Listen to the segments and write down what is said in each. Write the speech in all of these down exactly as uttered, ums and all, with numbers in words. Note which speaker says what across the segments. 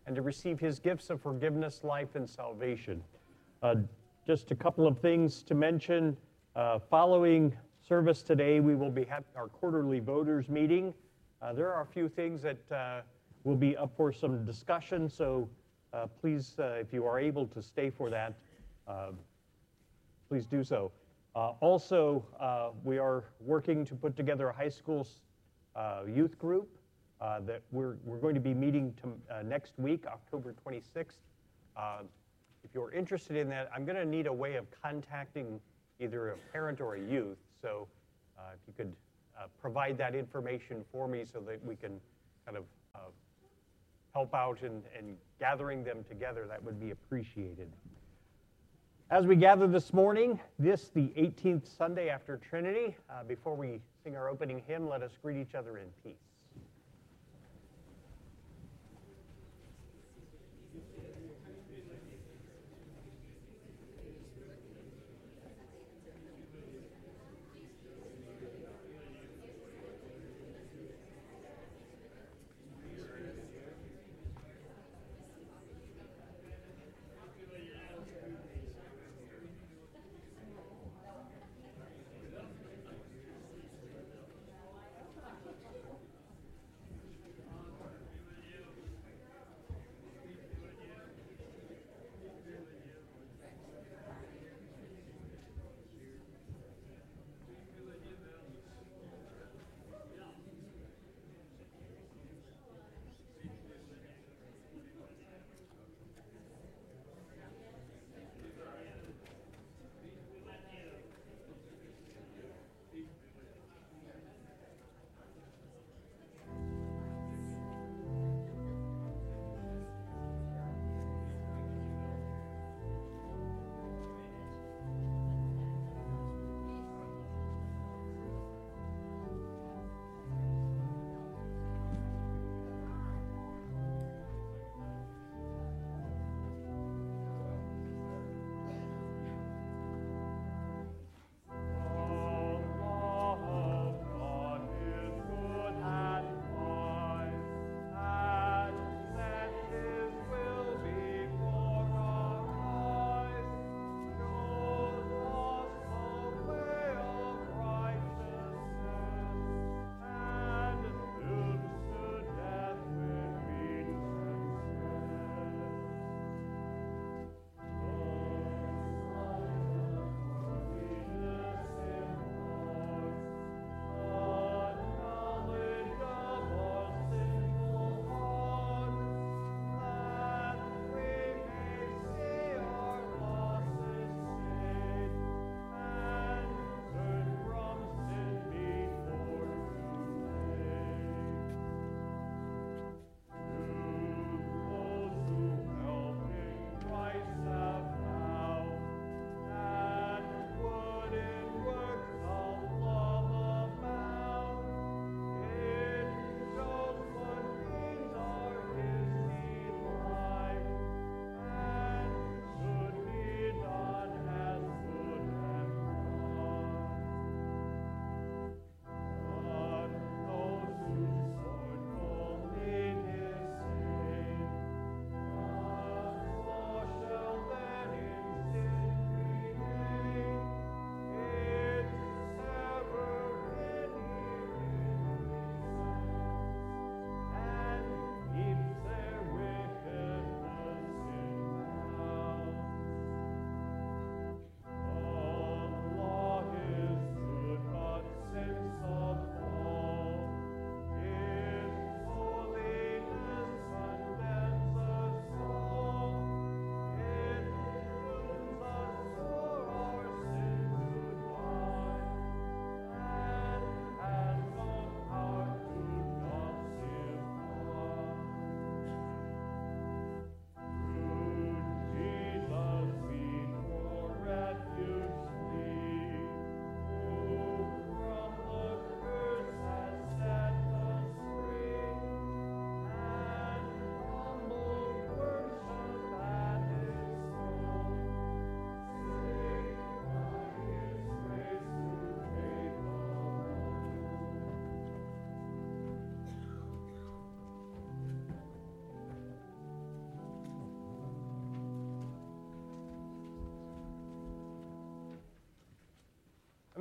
Speaker 1: and to receive his gifts of forgiveness, life, and salvation. Uh, just a couple of things to mention. Uh, following service today, we will be having our quarterly voters meeting. Uh, there are a few things that uh, will be up for some discussion, so uh, please, uh, if you are able to stay for that, uh, please do so. Uh, also, uh, we are working to put together a high school uh, youth group uh, that we're, we're going to be meeting to, uh, next week, October twenty-sixth. Uh, if you're interested in that, I'm going to need a way of contacting either a parent or a youth. So uh, if you could uh, provide that information for me so that we can kind of uh, help out in, in gathering them together, that would be appreciated. As we gather this morning, this, the eighteenth Sunday after Trinity, uh, before we sing our opening hymn, let us greet each other in peace.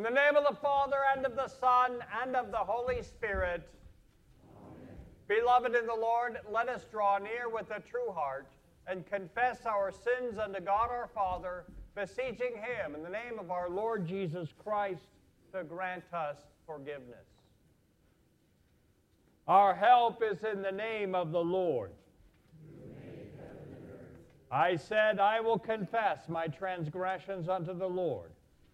Speaker 1: the name of the Father, and of the Son, and of the Holy Spirit. Amen. Beloved in the Lord, let us draw near with a true heart and confess our sins unto God our Father, beseeching him in the name of our Lord Jesus Christ to grant us forgiveness. Our help is in the name of the Lord. I said, I will confess my transgressions unto the Lord.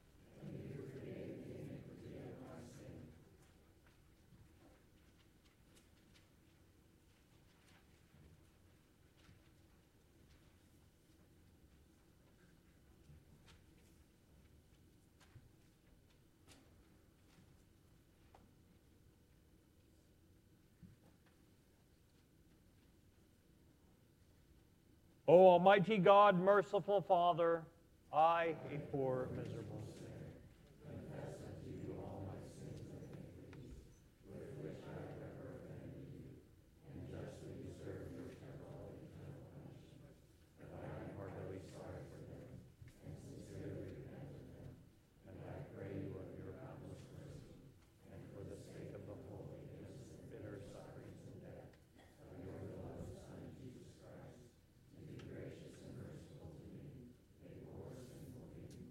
Speaker 1: O Almighty God, merciful Father, I, a poor, miserable sinner, confess unto you all my sins and iniquities, with which I have ever offended you, and justly deserve your terrible eternal punishment. But I am heartily sorry for them, and sincerely repent of them. And I pray you of your boundless mercy, and for the sake of the holy, innocent, bitter sufferings and death of your beloved Son, Jesus Christ, be gracious and merciful to me, a poor sinful being.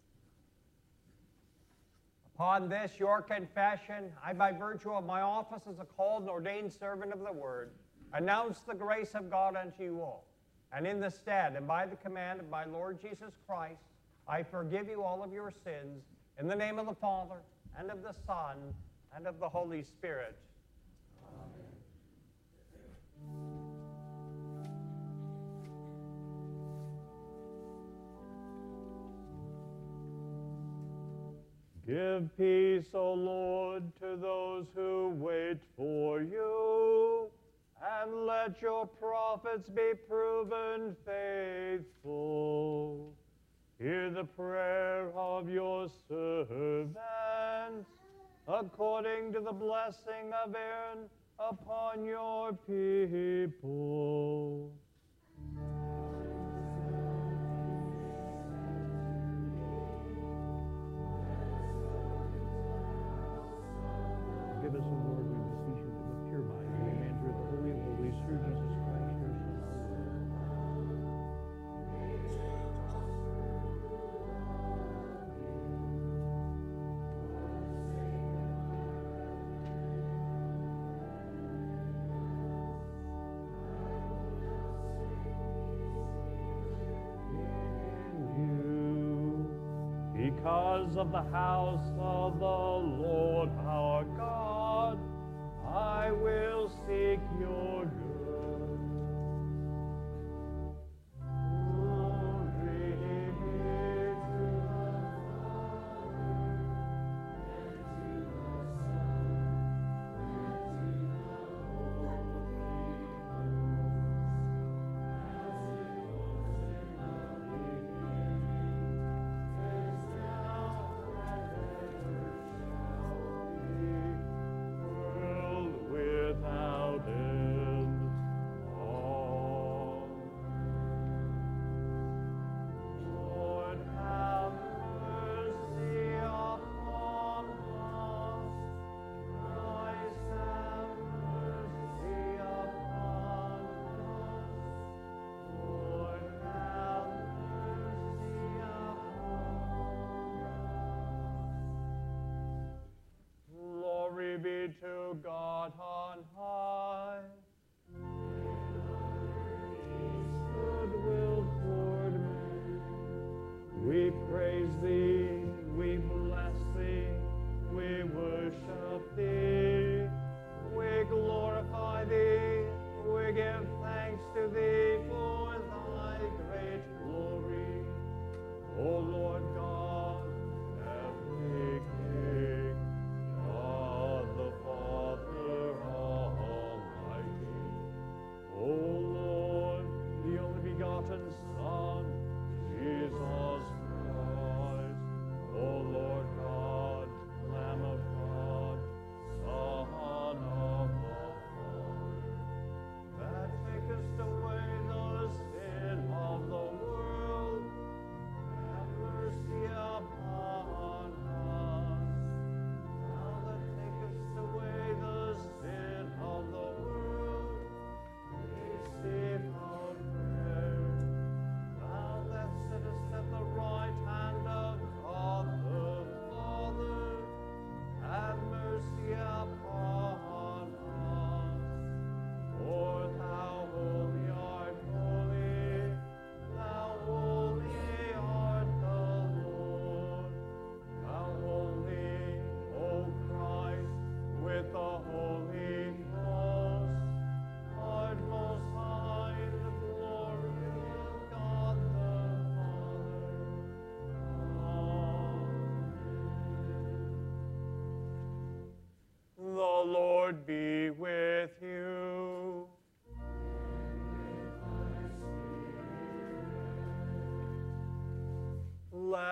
Speaker 1: Upon this, your confession, I, by virtue of my office as a called and ordained servant of the word, announce the grace of God unto you all. And in the stead and by the command of my Lord Jesus Christ, I forgive you all of your sins, in the name of the Father, and of the Son, and of the Holy Spirit. Amen. Give peace, O Lord, to those who wait for you, and let your prophets be proven faithful. Hear the prayer of your servants, according to the blessing of Aaron upon your people. Give us, O Lord, we beseech you, with a pure mind, we may enter the Holy of Holies through Jesus Christ, your Son, our Lord. Because of the house of the Lord our God, I will seek your good. Glory be to the Father, and to the Son, and to the Holy Ghost, as it was in the beginning, is now, and ever shall be, world without end. Amen. Lord, have mercy upon us. Christ, have mercy upon us. Lord, have mercy upon us. Glory be to God on high. Goodwill toward men. We praise thee, we bless thee, we worship thee, we glorify thee, we give thanks to thee for thy great glory. O Lord God, every King, God the Father Almighty, O Lord, the only begotten Son, Jesus Christ,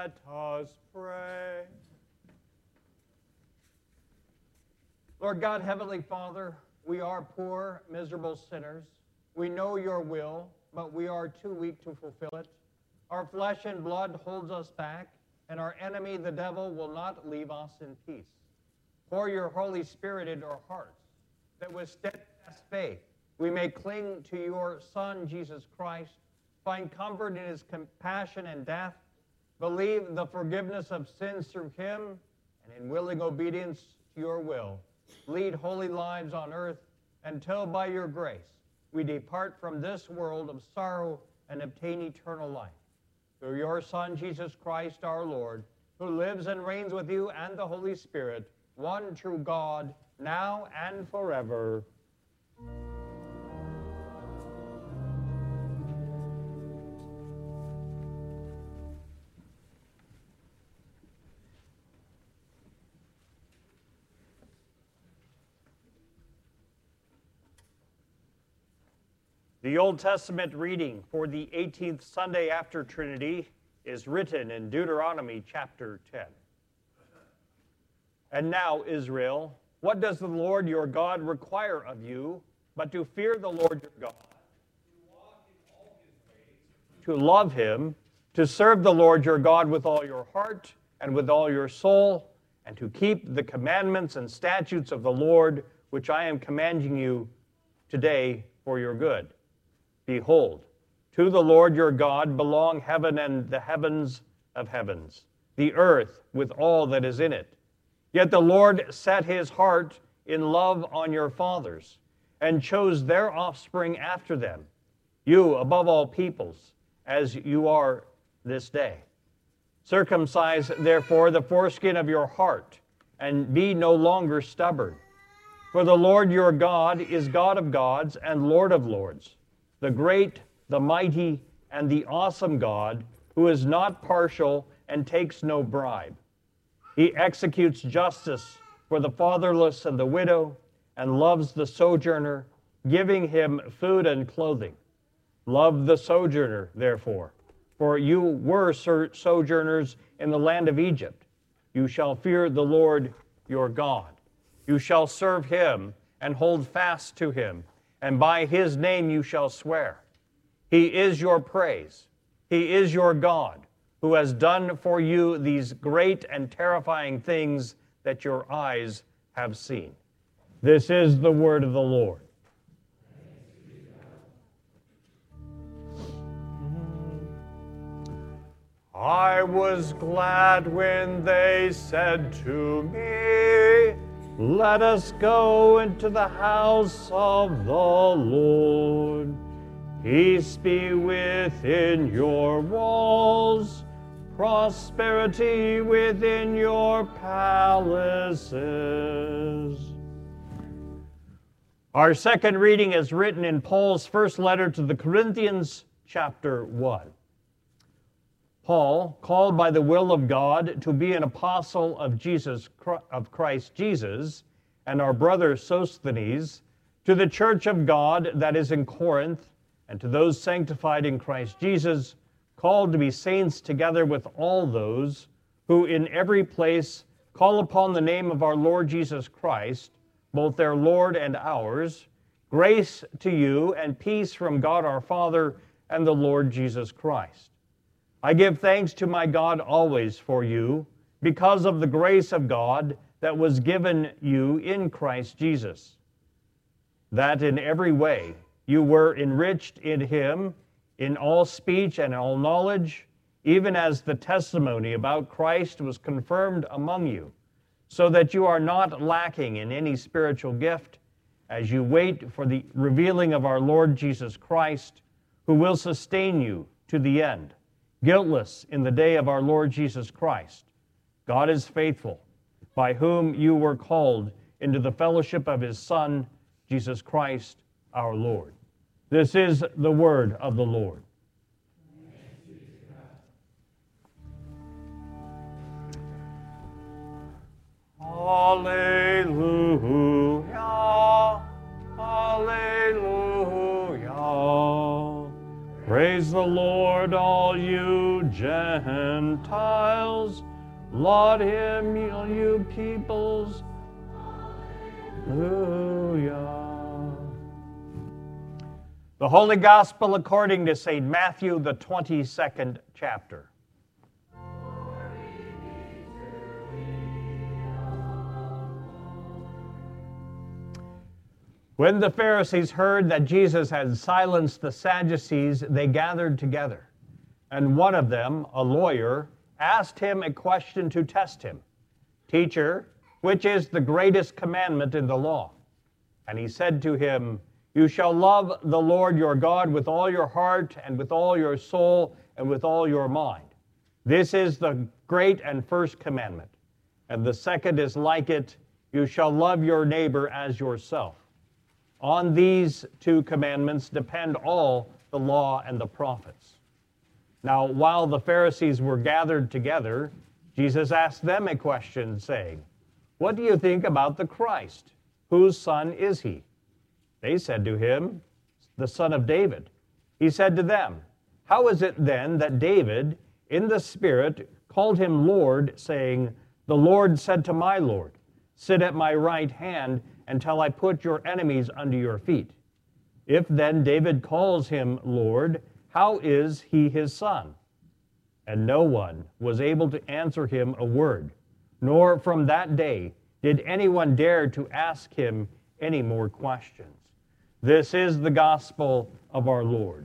Speaker 1: Let us pray. Lord God, Heavenly Father, we are poor, miserable sinners. We know your will, but we are too weak to fulfill it. Our flesh and blood holds us back, and our enemy, the devil, will not leave us in peace. Pour your Holy Spirit into our hearts, that with steadfast faith we may cling to your Son, Jesus Christ, find comfort in his compassion and death, believe the forgiveness of sins through him, and in willing obedience to your will, lead holy lives on earth until by your grace we depart from this world of sorrow and obtain eternal life. Through your Son, Jesus Christ our Lord, who lives and reigns with you and the Holy Spirit, one true God, now and forever. The Old Testament reading for the eighteenth Sunday after Trinity is written in Deuteronomy chapter ten. And now, Israel, what does the Lord your God require of you, but to fear the Lord your God, to walk in all his ways, to love him, to serve the Lord your God with all your heart and with all your soul, and to keep the commandments and statutes of the Lord, which I am commanding you today for your good. Behold, to the Lord your God belong heaven and the heavens of heavens, the earth with all that is in it. Yet the Lord set his heart in love on your fathers, and chose their offspring after them, you above all peoples, as you are this day. Circumcise, therefore, the foreskin of your heart, and be no longer stubborn. For the Lord your God is God of gods and Lord of lords, the great, the mighty, and the awesome God, who is not partial and takes no bribe. He executes justice for the fatherless and the widow, and loves the sojourner, giving him food and clothing. Love the sojourner, therefore, for you were sojourners in the land of Egypt. You shall fear the Lord your God. You shall serve him and hold fast to him, and by his name you shall swear. He is your praise. He is your God, who has done for you these great and terrifying things that your eyes have seen. This is the word of the Lord. I was glad when they said to me, let us go into the house of the Lord. Peace be within your walls, prosperity within your palaces. Our second reading is written in Paul's first letter to the Corinthians, chapter one. Paul, called by the will of God to be an apostle of Jesus of Christ Jesus, and our brother Sosthenes, to the church of God that is in Corinth, and to those sanctified in Christ Jesus, called to be saints together with all those who in every place call upon the name of our Lord Jesus Christ, both their Lord and ours, grace to you and peace from God our Father and the Lord Jesus Christ. I give thanks to my God always for you, because of the grace of God that was given you in Christ Jesus, that in every way you were enriched in him, in all speech and all knowledge, even as the testimony about Christ was confirmed among you, so that you are not lacking in any spiritual gift, as you wait for the revealing of our Lord Jesus Christ, who will sustain you to the end, guiltless in the day of our Lord Jesus Christ. God is faithful, by whom you were called into the fellowship of his Son, Jesus Christ, our Lord. This is the word of the Lord. Alleluia, alleluia. Praise the Lord, all you Gentiles. Laud him, all you peoples. Hallelujah. The Holy Gospel according to Saint Matthew, the twenty-second chapter. When the Pharisees heard that Jesus had silenced the Sadducees, they gathered together. And one of them, a lawyer, asked him a question to test him. Teacher, which is the greatest commandment in the law? And he said to him, You shall love the Lord your God with all your heart and with all your soul and with all your mind. This is the great and first commandment. And the second is like it, you shall love your neighbor as yourself. On these two commandments depend all the law and the prophets. Now, while the Pharisees were gathered together, Jesus asked them a question, saying, What do you think about the Christ? Whose son is he? They said to him, The son of David. He said to them, How is it then that David, in the Spirit, called him Lord, saying, The Lord said to my Lord, Sit at my right hand until I put your enemies under your feet. If then David calls him Lord, how is he his son? And no one was able to answer him a word, nor from that day did anyone dare to ask him any more questions. This is the gospel of our Lord.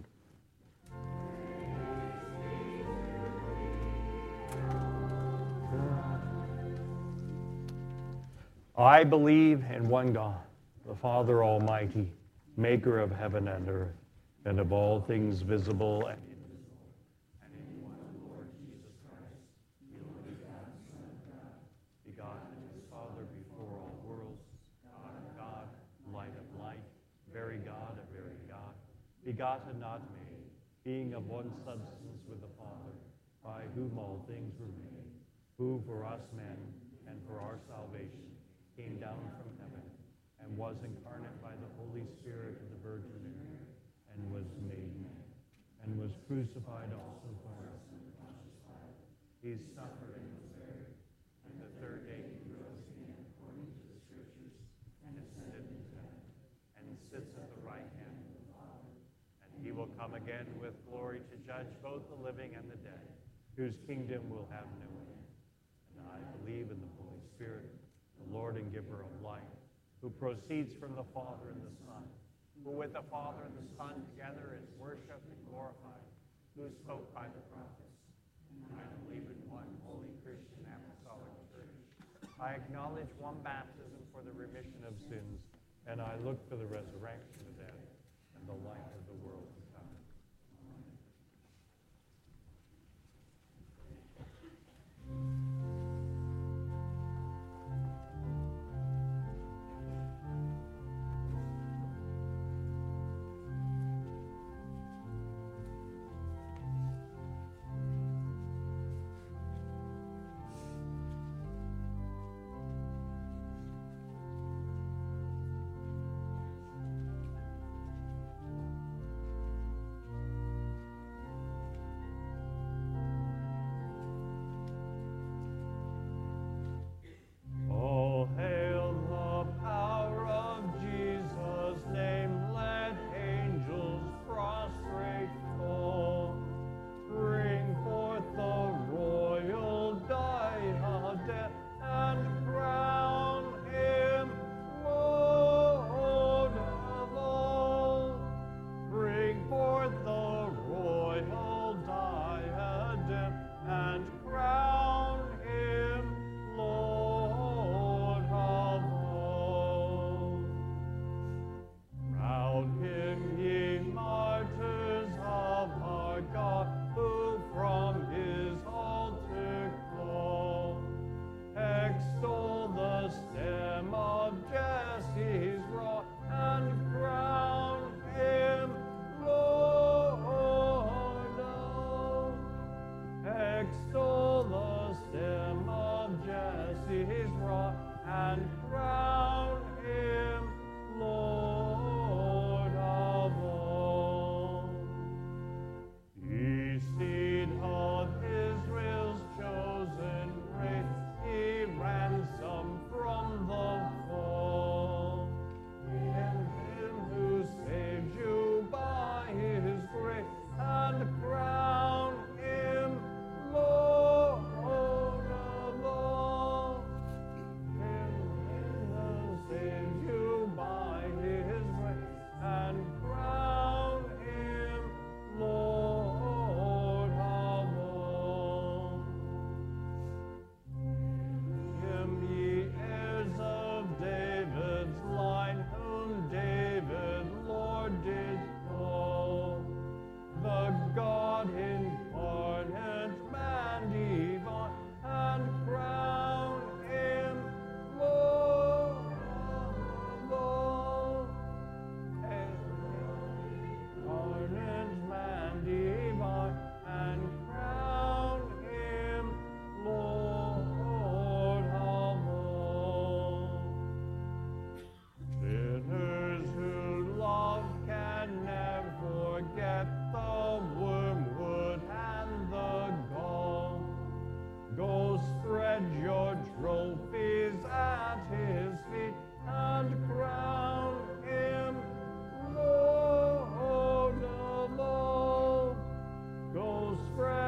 Speaker 1: I believe in one God, the Father Almighty, maker of heaven and earth, and of all things visible and invisible, and in one Lord Jesus Christ, the only begotten Son of God, begotten of his Father before all worlds, God of God, light of light, very God of very God, begotten not made, being of one substance with the Father, by whom all things were made, who for us men and for our salvation came down from heaven, and was incarnate by the Holy Spirit of the Virgin Mary, and was made man, and was crucified also for us. He suffered and was buried, and the third day he rose again according to the Scriptures, and ascended into heaven, and sits at the right hand of the Father. And he will come again with glory to judge both the living and the dead, whose kingdom will have no end. And I believe in the Holy Spirit, the Lord and giver of life, who proceeds from the Father and the Son, who with the Father and the Son together is worshipped and glorified, who spoke by the prophets. And I believe in one holy Christian apostolic church. I acknowledge one baptism for the remission of sins, and I look for the resurrection of the dead and the life of the world to come.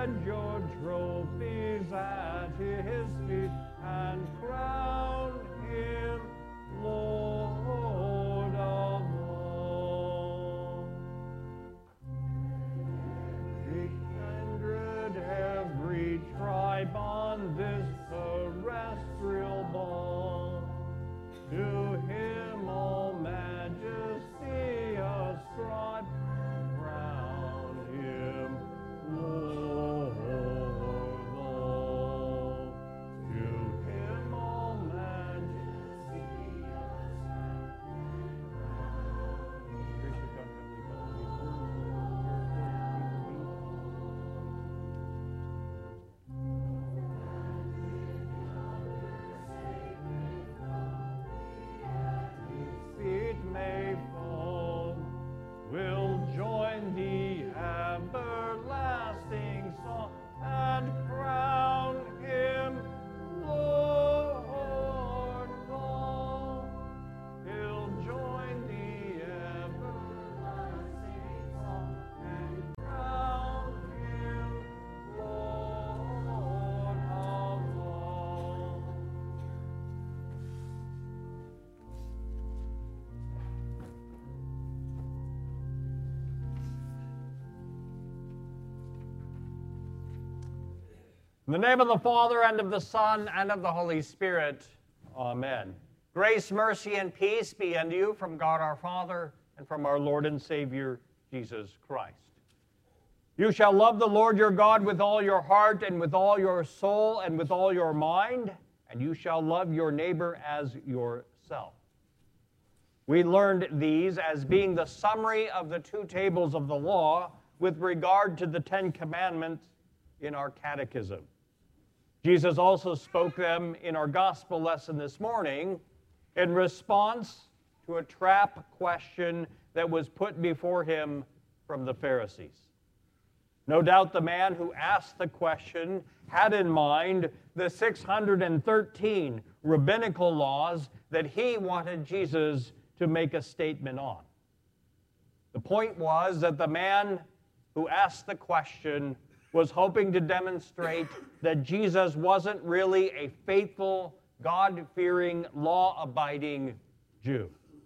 Speaker 1: spread your trophies at his feet and crown him Lord of all. Every kindred, every tribe on this terrestrial ball, to him all majesty ascribe, crown him Lord of all. To him all majesty ascribe, gracious God, heavenly Father, feet may fall, will join the everlasting song and crown him Lord of all. He'll join the everlasting song and crown him Lord of all. In the name of the Father, and of the Son, and of the Holy Spirit. Amen. Grace, mercy, and peace be unto you from God our Father, and from our Lord and Savior, Jesus Christ. You shall love the Lord your God with all your heart, and with all your soul, and with all your mind, and you shall love your neighbor as yourself. We learned these as being the summary of the two tables of the law with regard to the Ten Commandments in our catechism. Jesus also spoke them in our gospel lesson this morning in response to a trap question that was put before him from the Pharisees. No doubt the man who asked the question had in mind the six hundred thirteen rabbinical laws that he wanted Jesus to make a statement on. The point was that the man who asked the question was hoping to demonstrate that Jesus wasn't really a faithful, God-fearing, law-abiding Jew.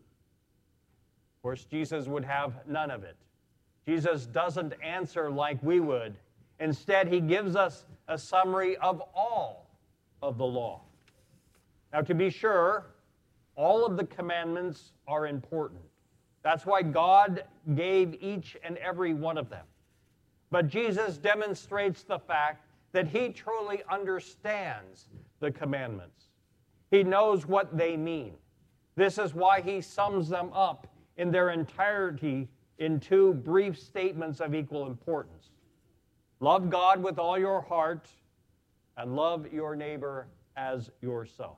Speaker 1: Of course, Jesus would have none of it. Jesus doesn't answer like we would. Instead, he gives us a summary of all of the law. Now, to be sure, all of the commandments are important. That's why God gave each and every one of them. But Jesus demonstrates the fact that he truly understands the commandments. He knows what they mean. This is why he sums them up in their entirety in two brief statements of equal importance. Love God with all your heart, and love your neighbor as yourself.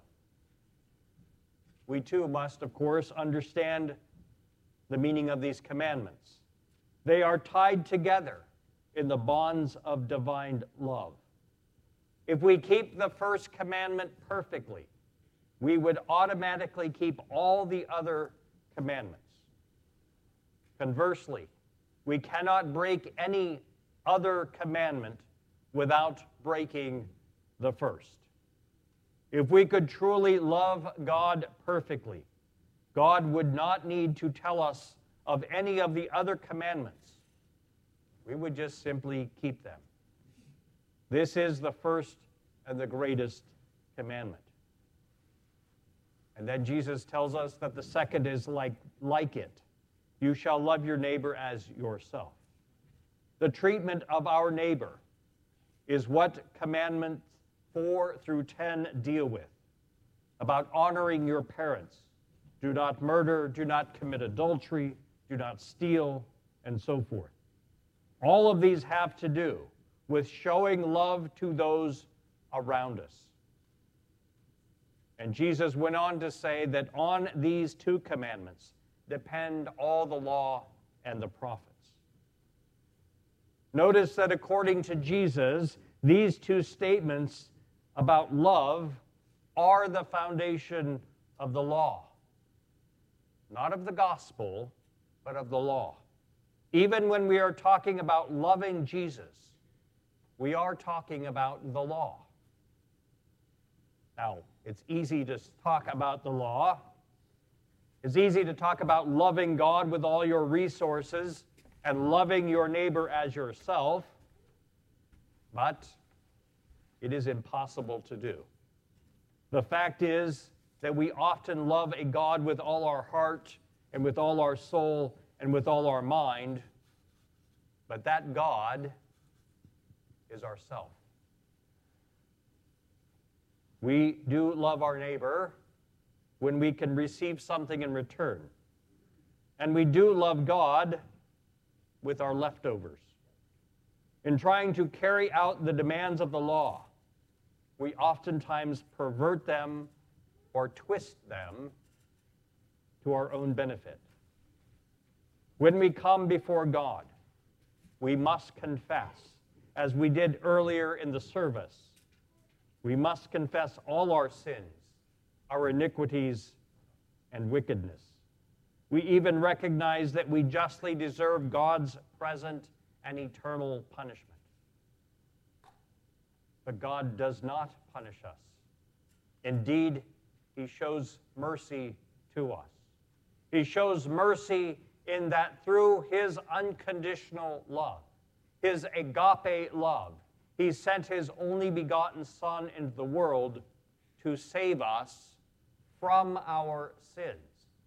Speaker 1: We too must, of course, understand the meaning of these commandments. They are tied together in the bonds of divine love. If we keep the first commandment perfectly, we would automatically keep all the other commandments. Conversely, we cannot break any other commandment without breaking the first. If we could truly love God perfectly, God would not need to tell us of any of the other commandments. We would just simply keep them. This is the first and the greatest commandment. And then Jesus tells us that the second is like, like it. You shall love your neighbor as yourself. The treatment of our neighbor is what commandments four through ten deal with. About honoring your parents. Do not murder, do not commit adultery, do not steal, and so forth. All of these have to do with showing love to those around us. And Jesus went on to say that on these two commandments depend all the law and the prophets. Notice that according to Jesus, these two statements about love are the foundation of the law. Not of the gospel, but of the law. Even when we are talking about loving Jesus, we are talking about the law. Now, it's easy to talk about the law. It's easy to talk about loving God with all your resources and loving your neighbor as yourself, but it is impossible to do. The fact is that we often love a God with all our heart and with all our soul and with all our mind, but that God is ourself. We do love our neighbor when we can receive something in return. And we do love God with our leftovers. In trying to carry out the demands of the law, we oftentimes pervert them or twist them to our own benefit. When we come before God, we must confess, as we did earlier in the service, we must confess all our sins, our iniquities, and wickedness. We even recognize that we justly deserve God's present and eternal punishment. But God does not punish us. Indeed, He shows mercy to us. He shows mercy in that through His unconditional love, His agape love, He sent His only begotten Son into the world to save us from our sins.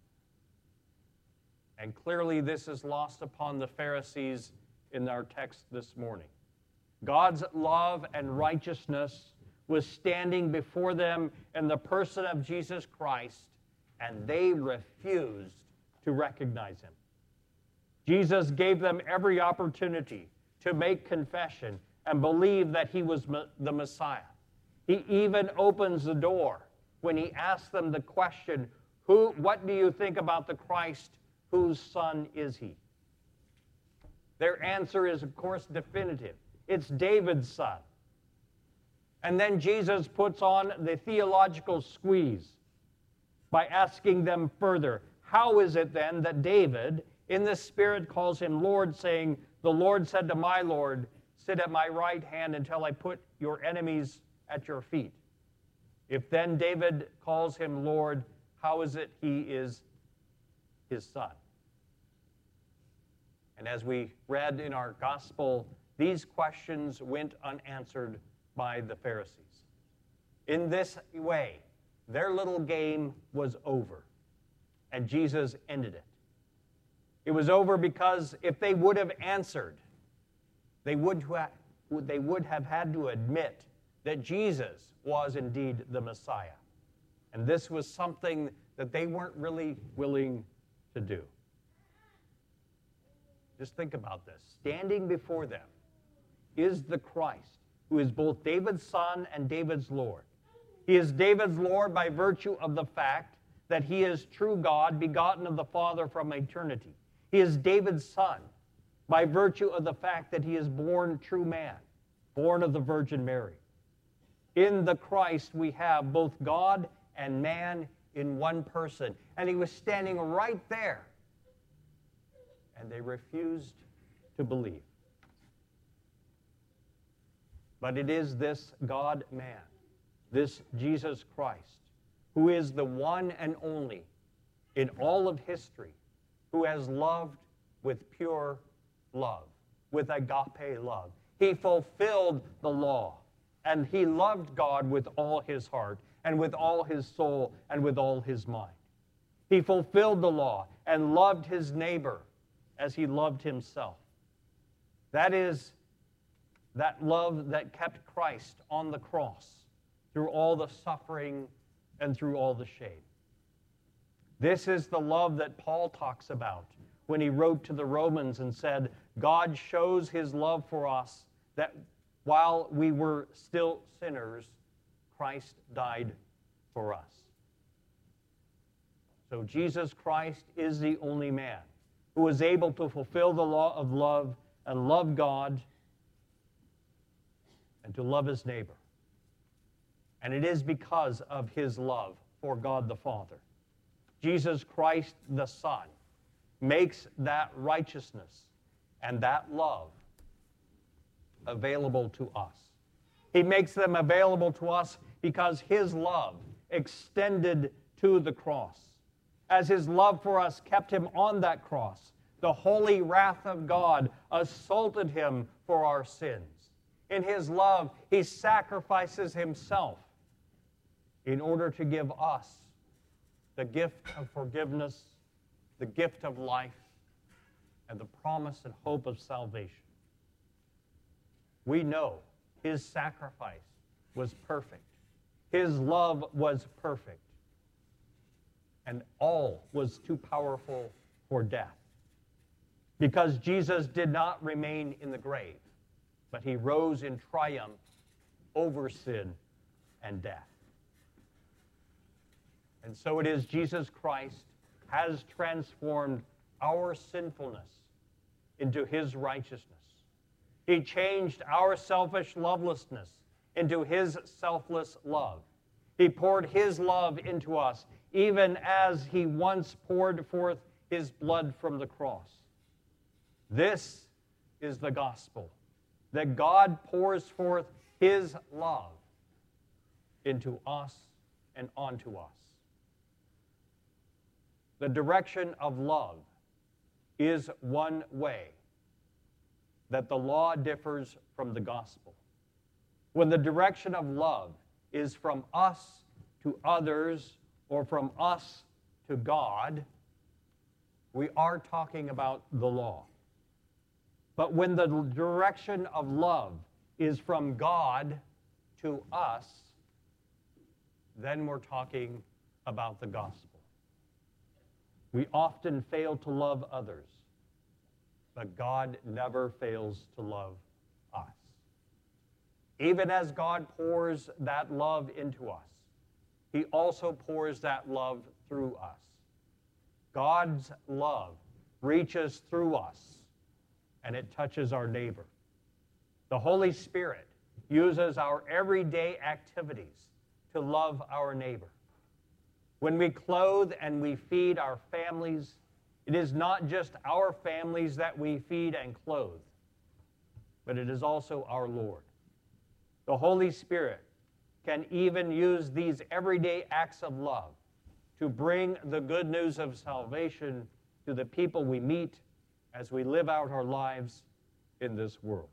Speaker 1: And clearly this is lost upon the Pharisees in our text this morning. God's love and righteousness was standing before them in the person of Jesus Christ, and they refused to recognize Him. Jesus gave them every opportunity to make confession and believe that He was the Messiah. He even opens the door when He asks them the question, "Who? What do you think about the Christ? Whose son is He?" Their answer is, of course, definitive. It's David's son. And then Jesus puts on the theological squeeze by asking them further, how is it then that David, in the Spirit, calls Him Lord, saying, "The Lord said to my Lord, sit at my right hand until I put your enemies at your feet"? If then David calls Him Lord, how is it He is His son? And as we read in our gospel, these questions went unanswered by the Pharisees. In this way, their little game was over, and Jesus ended it. It was over because if they would have answered, they would, ha- they would have had to admit that Jesus was indeed the Messiah. And this was something that they weren't really willing to do. Just think about this. Standing before them is the Christ, who is both David's son and David's Lord. He is David's Lord by virtue of the fact that He is true God, begotten of the Father from eternity. He is David's son by virtue of the fact that He is born true man, born of the Virgin Mary. In the Christ, we have both God and man in one person. And He was standing right there. And they refused to believe. But it is this God-man, this Jesus Christ, who is the one and only in all of history, who has loved with pure love, with agape love. He fulfilled the law, and He loved God with all His heart, and with all His soul, and with all His mind. He fulfilled the law and loved His neighbor as He loved Himself. That is that love that kept Christ on the cross through all the suffering and through all the shame. This is the love that Paul talks about when he wrote to the Romans and said, God shows His love for us that while we were still sinners, Christ died for us. So Jesus Christ is the only man who is able to fulfill the law of love and love God and to love his neighbor. And it is because of His love for God the Father. Jesus Christ the Son makes that righteousness and that love available to us. He makes them available to us because his love extended to the cross. As his love for us kept him on that cross, the holy wrath of God assaulted him for our sins. In his love, he sacrifices himself in order to give us the gift of forgiveness, the gift of life, and the promise and hope of salvation. We know his sacrifice was perfect. His love was perfect. And all was too powerful for death. Because Jesus did not remain in the grave, but he rose in triumph over sin and death. And so it is Jesus Christ has transformed our sinfulness into his righteousness. He changed our selfish lovelessness into his selfless love. He poured his love into us, even as he once poured forth his blood from the cross. This is the gospel, that God pours forth his love into us and onto us. The direction of love is one way that the law differs from the gospel. When the direction of love is from us to others or from us to God, we are talking about the law. But when the direction of love is from God to us, then we're talking about the gospel. We often fail to love others, but God never fails to love us. Even as God pours that love into us, he also pours that love through us. God's love reaches through us, and it touches our neighbor. The Holy Spirit uses our everyday activities to love our neighbor. When we clothe and we feed our families, it is not just our families that we feed and clothe, but it is also our Lord. The Holy Spirit can even use these everyday acts of love to bring the good news of salvation to the people we meet as we live out our lives in this world.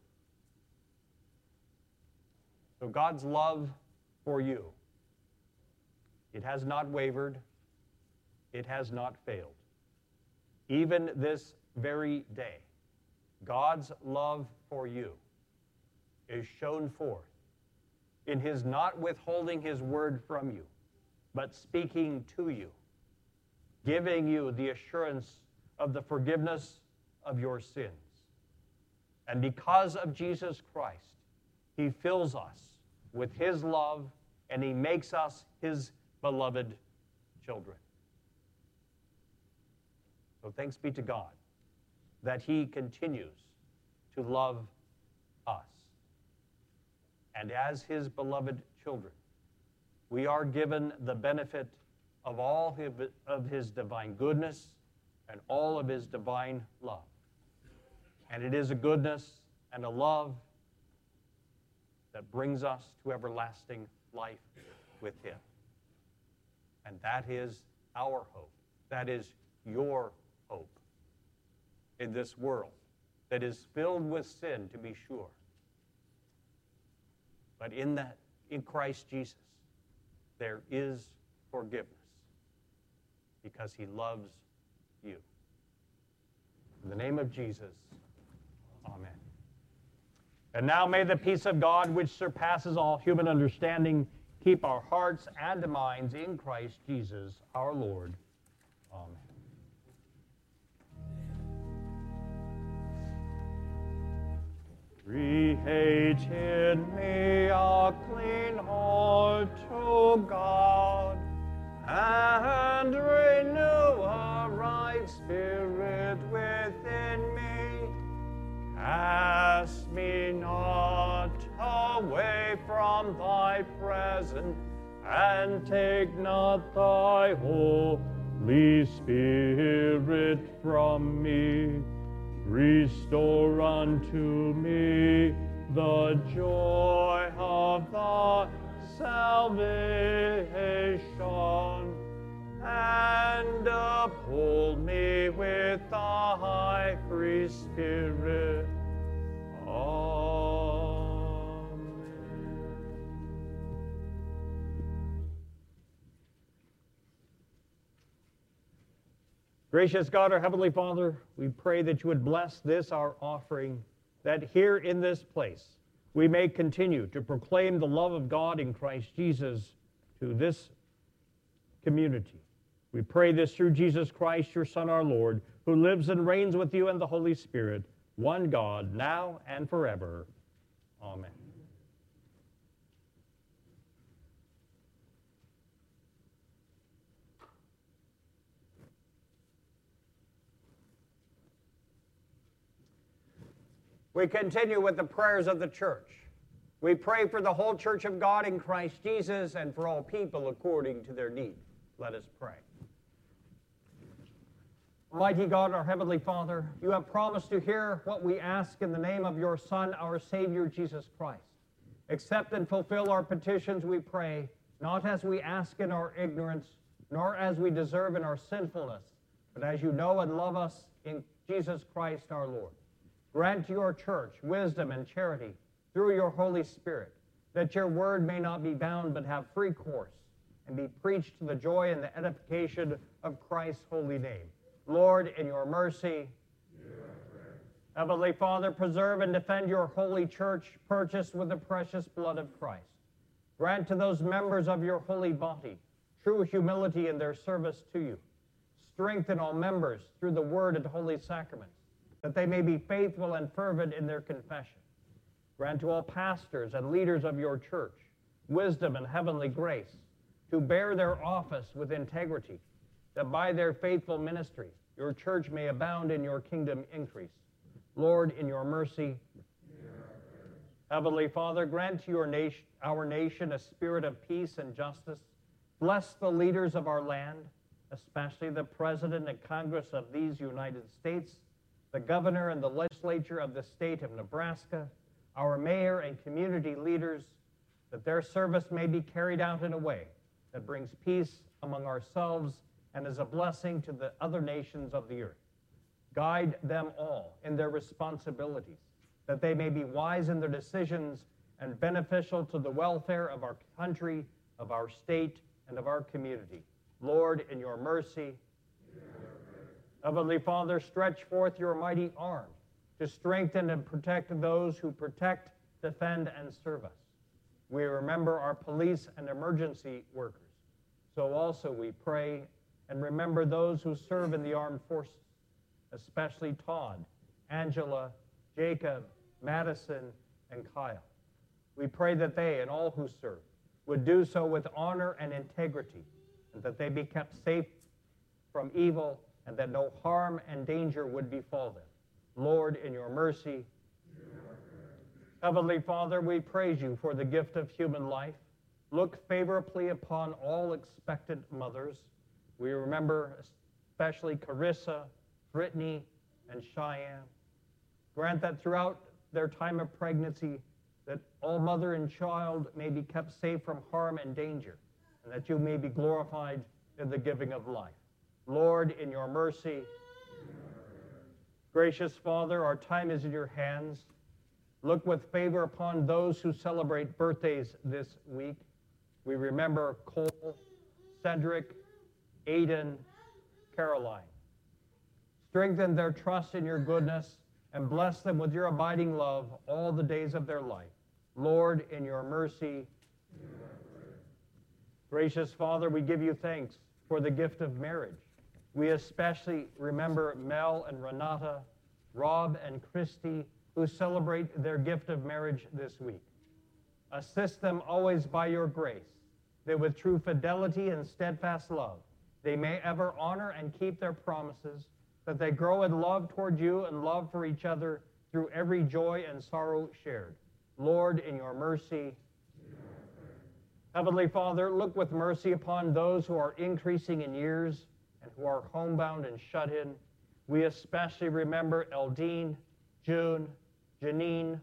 Speaker 1: So God's love for you, it has not wavered, it has not failed. Even this very day, God's love for you is shown forth in his not withholding his word from you, but speaking to you, giving you the assurance of the forgiveness of your sins. And because of Jesus Christ, he fills us with his love, and he makes us his beloved children. So thanks be to God that he continues to love us. And as his beloved children, we are given the benefit of all of his divine goodness and all of his divine love. And it is a goodness and a love that brings us to everlasting life with him. And that is our hope. That is your hope in this world that is filled with sin, to be sure. But in that, in Christ Jesus, there is forgiveness because he loves you. In the name of Jesus, amen. And now may the peace of God, which surpasses all human understanding, keep our hearts and minds in Christ Jesus our Lord. Amen. Create in me a clean heart, O God, and renew a right spirit within me. Cast me not away from thy presence, and take not thy Holy Spirit from me. Restore unto me the joy of the salvation, and uphold me with the high free spirit. Amen. Gracious God, our Heavenly Father, we pray that you would bless this, our offering, that here in this place we may continue to proclaim the love of God in Christ Jesus to this community. We pray this through Jesus Christ, your Son, our Lord, who lives and reigns with you in the Holy Spirit, one God, now and forever. Amen. We continue with the prayers of the church. We pray for the whole church of God in Christ Jesus and for all people according to their need. Let us pray. Almighty God, our Heavenly Father, you have promised to hear what we ask in the name of your Son, our Savior, Jesus Christ. Accept and fulfill our petitions, we pray, not as we ask in our ignorance, nor as we deserve in our sinfulness, but as you know and love us in Jesus Christ our Lord. Grant to your church wisdom and charity through your Holy Spirit, that your word may not be bound but have free course, and be preached to the joy and the edification of Christ's holy name. Lord, in your mercy, Heavenly Father, preserve and defend your holy church, purchased with the precious blood of Christ. Grant to those members of your holy body true humility in their service to you. Strengthen all members through the word and holy sacraments, that they may be faithful and fervent in their confession. Grant to all pastors and leaders of your church wisdom and heavenly grace to bear their office with integrity, that by their faithful ministry your church may abound in your kingdom increase. Lord, in your mercy, Heavenly Father, grant to your nation, our nation a spirit of peace and justice. Bless the leaders of our land, especially the President and Congress of these United States, the governor and the legislature of the state of Nebraska, our mayor and community leaders, that their service may be carried out in a way that brings peace among ourselves and is a blessing to the other nations of the earth. Guide them all in their responsibilities, that they may be wise in their decisions and beneficial to the welfare of our country, of our state, and of our community. Lord, in your mercy, Heavenly Father, stretch forth your mighty arm to strengthen and protect those who protect, defend, and serve us. We remember our police and emergency workers. So also we pray and remember those who serve in the armed forces, especially Todd, Angela, Jacob, Madison, and Kyle. We pray that they and all who serve would do so with honor and integrity, and that they be kept safe from evil, and that no harm and danger would befall them. Lord, in your mercy, Heavenly Father, we praise you for the gift of human life. Look favorably upon all expectant mothers. We remember especially Carissa, Brittany, and Cheyenne. Grant that throughout their time of pregnancy, that all mother and child may be kept safe from harm and danger, and that you may be glorified in the giving of life. Lord, in your mercy, gracious Father, our time is in your hands. Look with favor upon those who celebrate birthdays this week. We remember Cole, Cedric, Aiden, Caroline. Strengthen their trust in your goodness and bless them with your abiding love all the days of their life. Lord, in your mercy, gracious Father, we give you thanks for the gift of marriage. We especially remember Mel and Renata, Rob and Christy, who celebrate their gift of marriage this week. Assist them always by your grace, that with true fidelity and steadfast love, they may ever honor and keep their promises, that they grow in love toward you and love for each other through every joy and sorrow shared. Lord, in your mercy, Heavenly Father, look with mercy upon those who are increasing in years and who are homebound and shut in. We especially remember Eldine, June, Janine,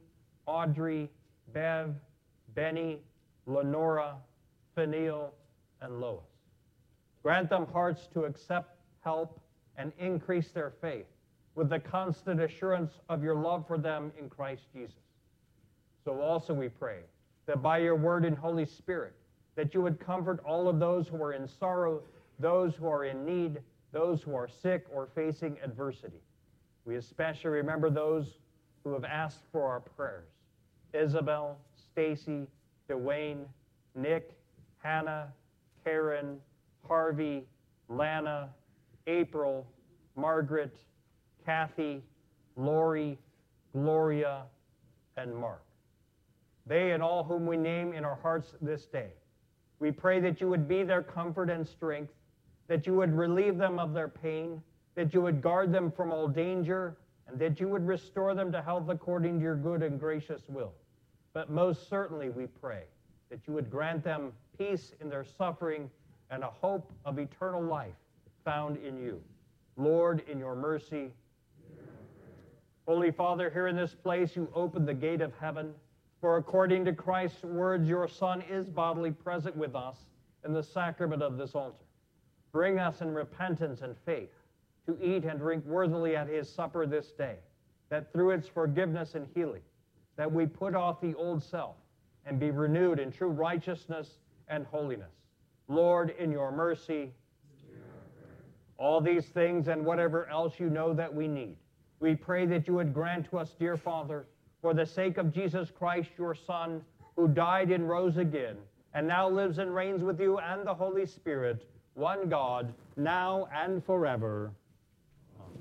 Speaker 1: Audrey, Bev, Benny, Lenora, Feniel, and Lois. Grant them hearts to accept help and increase their faith with the constant assurance of your love for them in Christ Jesus. So also we pray that by your word and Holy Spirit, that you would comfort all of those who are in sorrow, those who are in need, those who are sick or facing adversity. We especially remember those who have asked for our prayers: Isabel, Stacy, Dwayne, Nick, Hannah, Karen, Harvey, Lana, April, Margaret, Kathy, Lori, Gloria, and Mark. They and all whom we name in our hearts this day. We pray that you would be their comfort and strength, that you would relieve them of their pain, that you would guard them from all danger, and that you would restore them to health according to your good and gracious will. But most certainly we pray that you would grant them peace in their suffering and a hope of eternal life found in you. Lord, in your mercy. Holy Father, here in this place you opened the gate of heaven, for according to Christ's words, your Son is bodily present with us in the sacrament of this altar. Bring us in repentance and faith to eat and drink worthily at his supper this day, that through its forgiveness and healing, that we put off the old self and be renewed in true righteousness and holiness. Lord, in your mercy, all these things and whatever else you know that we need, we pray that you would grant to us, dear Father, for the sake of Jesus Christ, your Son, who died and rose again, and now lives and reigns with you and the Holy Spirit, one God, now and forever. Amen.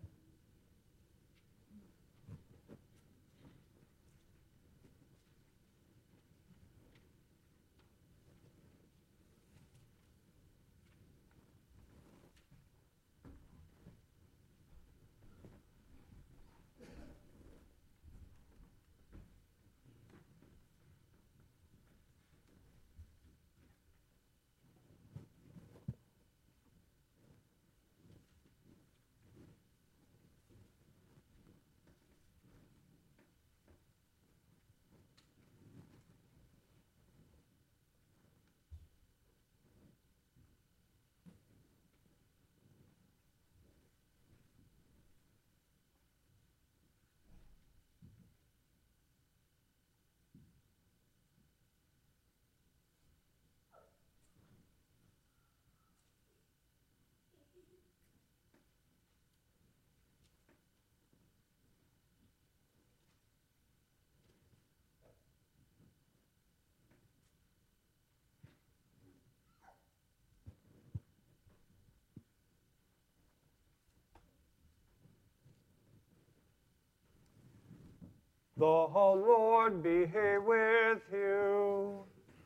Speaker 1: The Lord be here with you.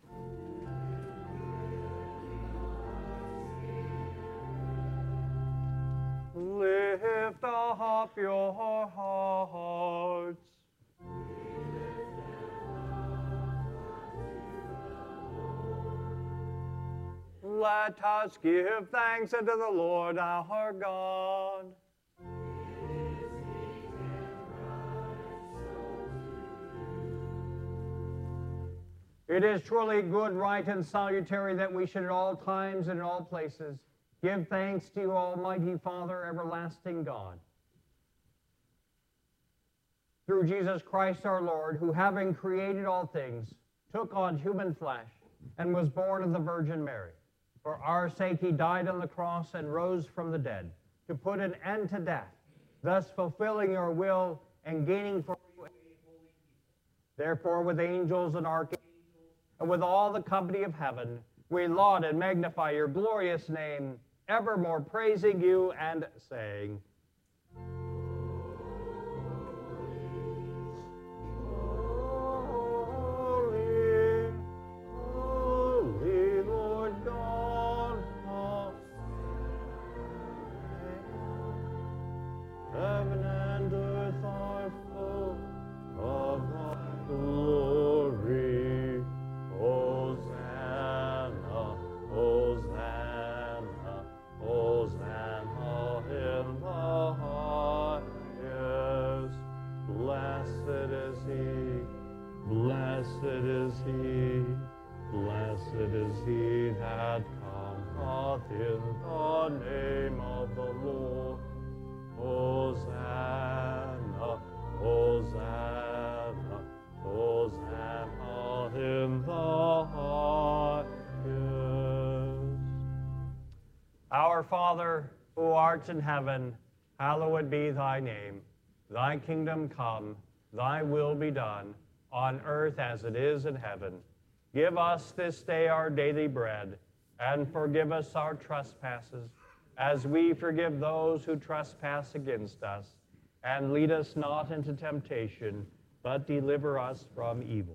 Speaker 1: Lift up your hearts. Let us give thanks unto the Lord our God. It is truly good, right, and salutary that we should at all times and in all places give thanks to you, Almighty Father, everlasting God. Through Jesus Christ our Lord, who having created all things, took on human flesh and was born of the Virgin Mary. For our sake he died on the cross and rose from the dead, to put an end to death, thus fulfilling your will and gaining for you a holy people. Therefore, with angels and archangels, and with all the company of heaven, we laud and magnify your glorious name, evermore praising you and saying, Holy, holy Lord God of heaven and earth are full of thy glory. Hosanna, Hosanna, Hosanna in the highest. Blessed is he Blessed is he, blessed is he that cometh in the name of the Lord. Hosanna, Hosanna, Hosanna in the highest. Our Father, who art in heaven, hallowed be thy name. Thy kingdom come, thy will be done, on earth as it is in heaven. Give us this day our daily bread, and forgive us our trespasses, as we forgive those who trespass against us. And lead us not into temptation, but deliver us from evil.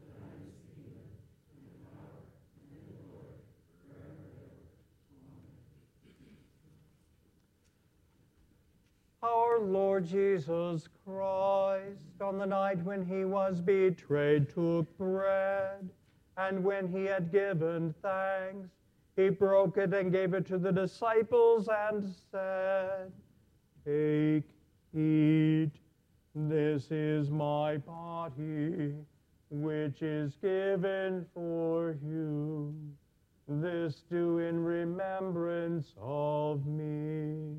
Speaker 1: Our Lord Jesus Christ, on the night when he was betrayed, took bread, and when he had given thanks, he broke it and gave it to the disciples and said, "Take, eat, this is my body, which is given for you. This do in remembrance of me."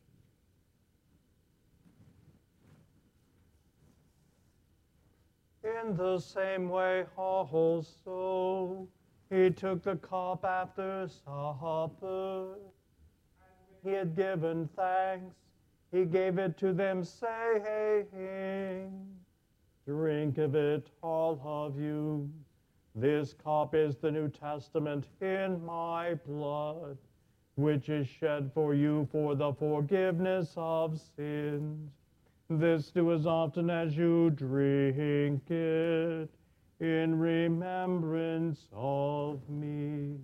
Speaker 1: In the same way also, he took the cup after supper. He had given thanks. He gave it to them, saying, "Drink of it, all of you. This cup is the New Testament in my blood, which is shed for you for the forgiveness of sins. This do as often as you drink it, in remembrance of me."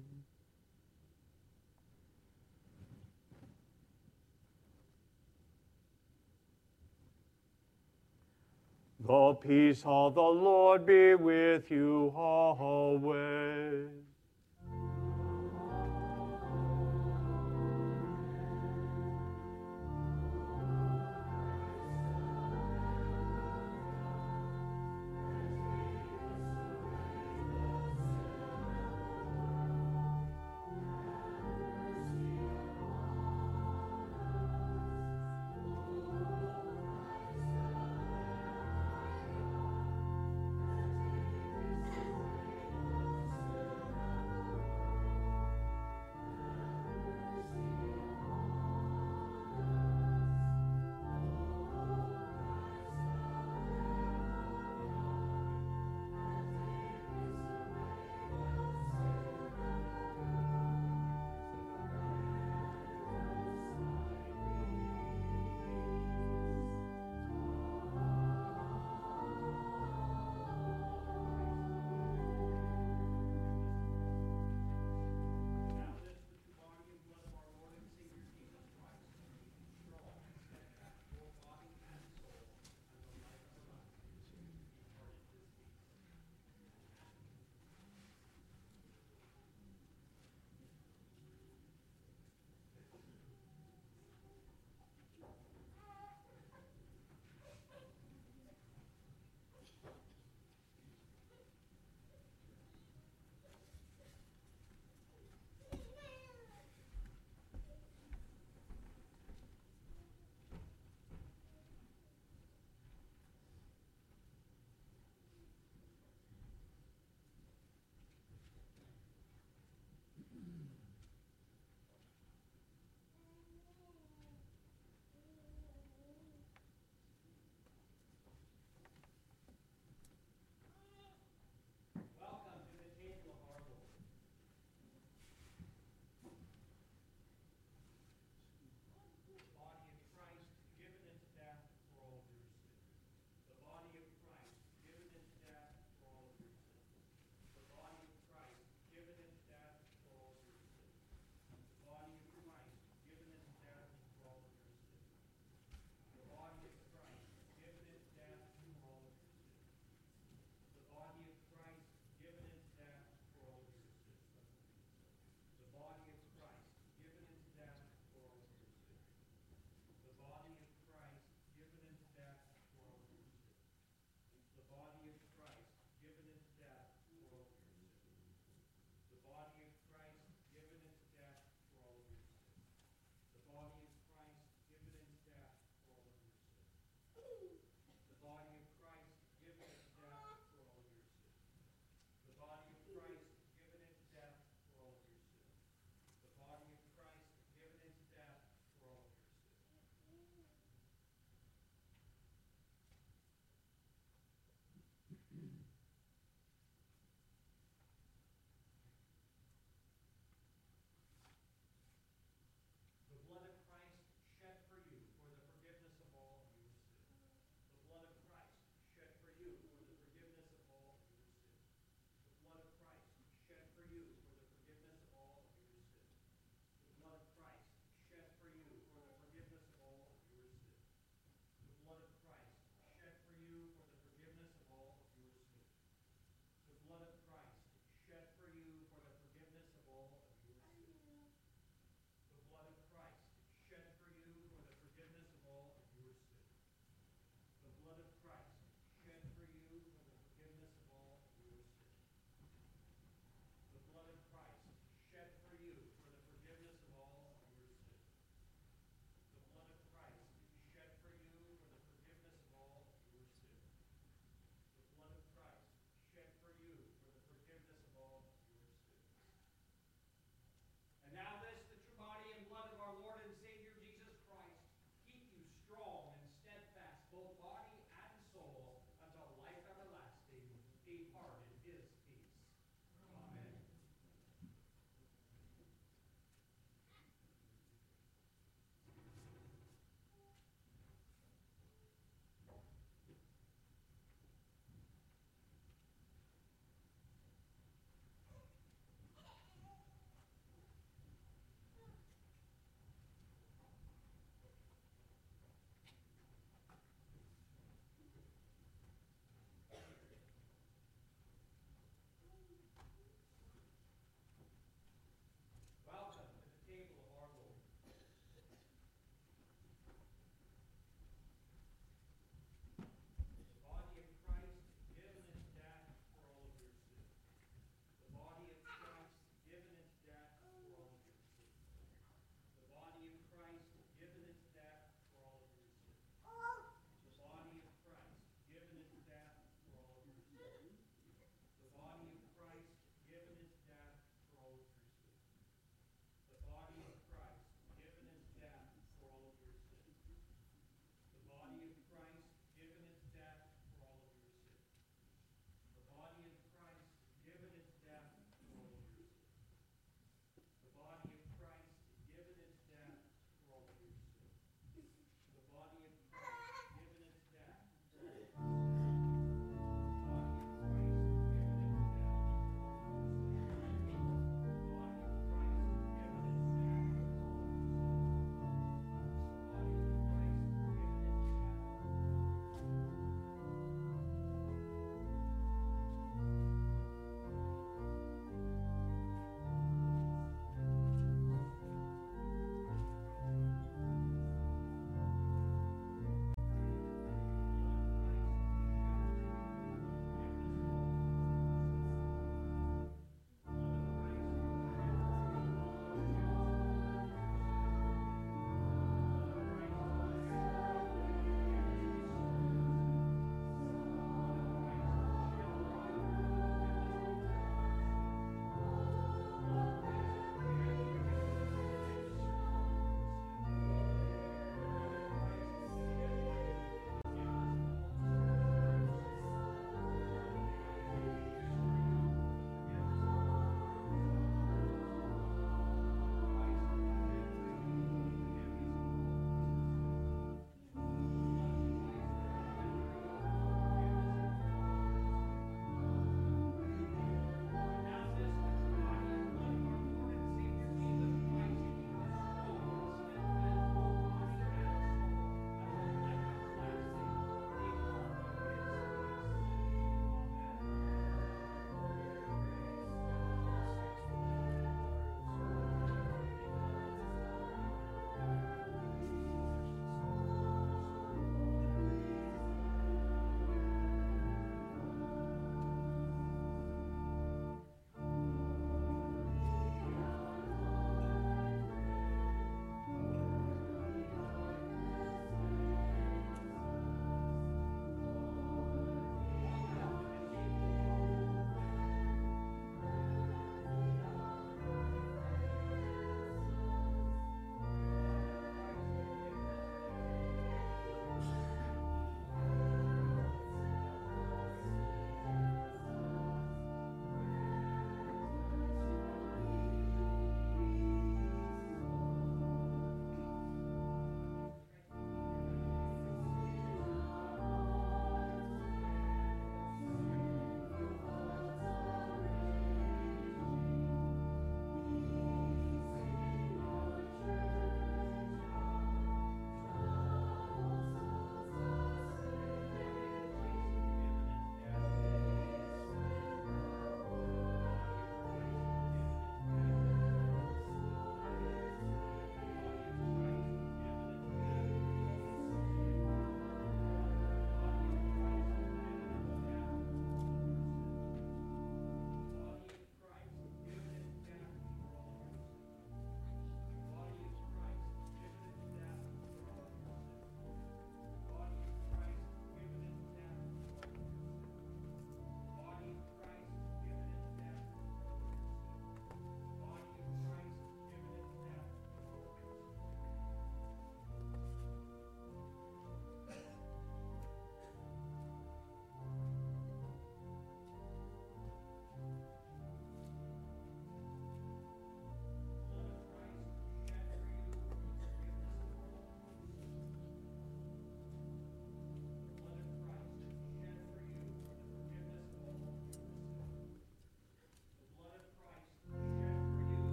Speaker 1: The peace of the Lord be with you always.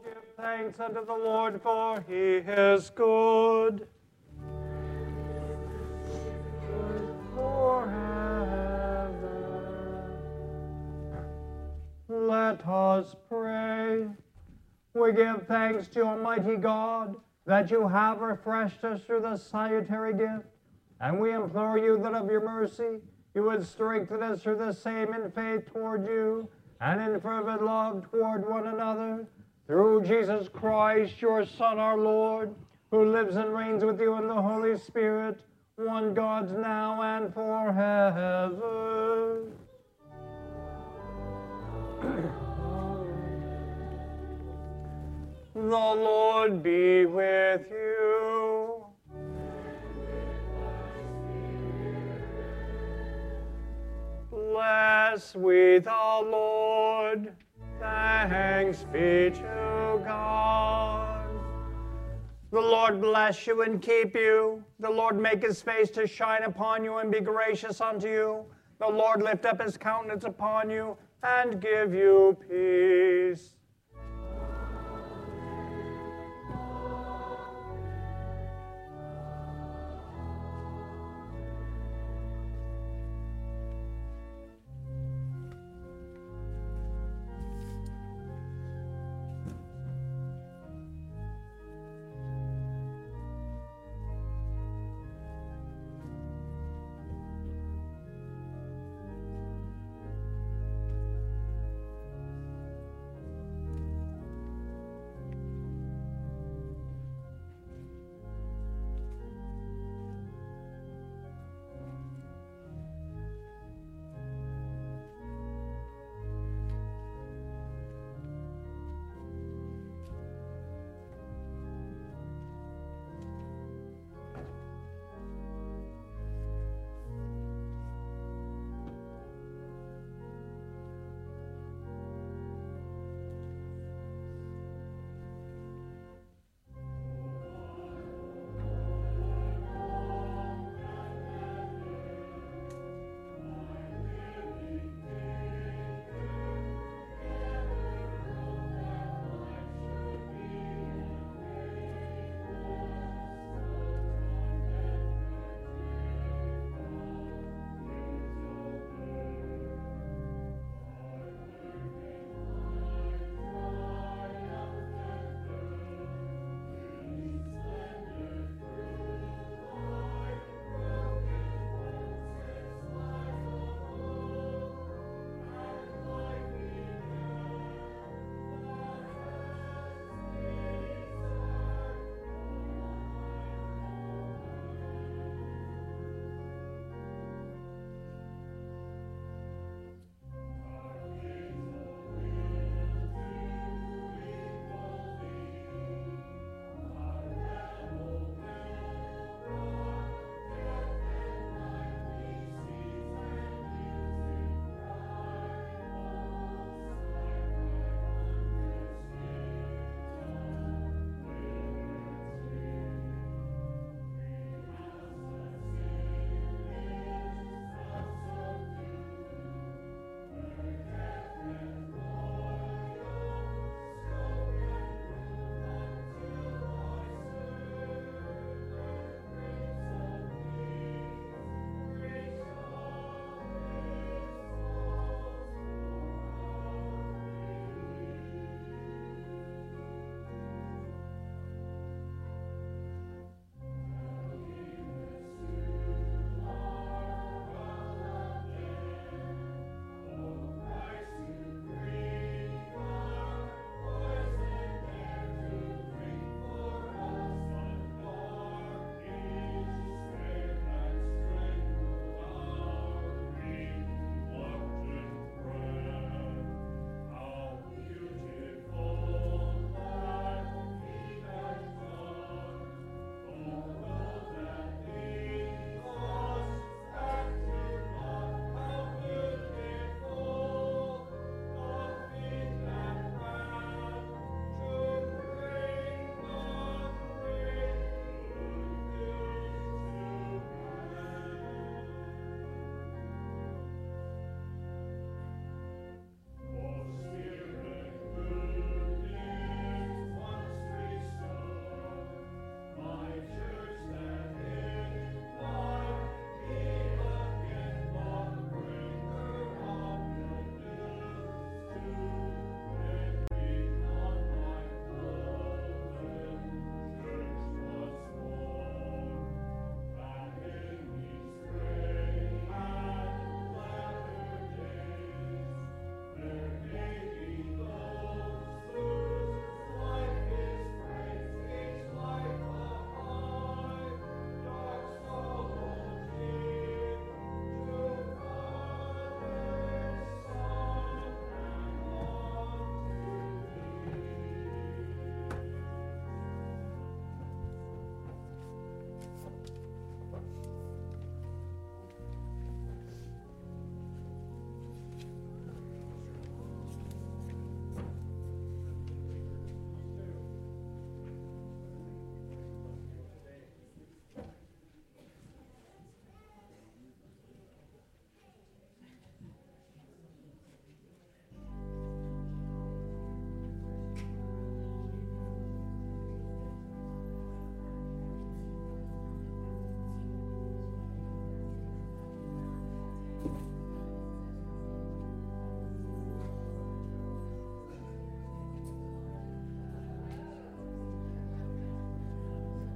Speaker 1: give thanks unto the Lord, for he is good. Forever. Let us pray. We give thanks to Almighty God that you have refreshed us through the salutary gift, and we implore you that of your mercy you would strengthen us through the same in faith toward you and in fervent love toward one another, through Jesus Christ, your Son, our Lord, who lives and reigns with you in the Holy Spirit, one God, now and forever. The Lord be with you. Bless we the Lord. Thanks be to God. The Lord bless you and keep you. The Lord make his face to shine upon you and be gracious unto you. The Lord lift up his countenance upon you and give you peace.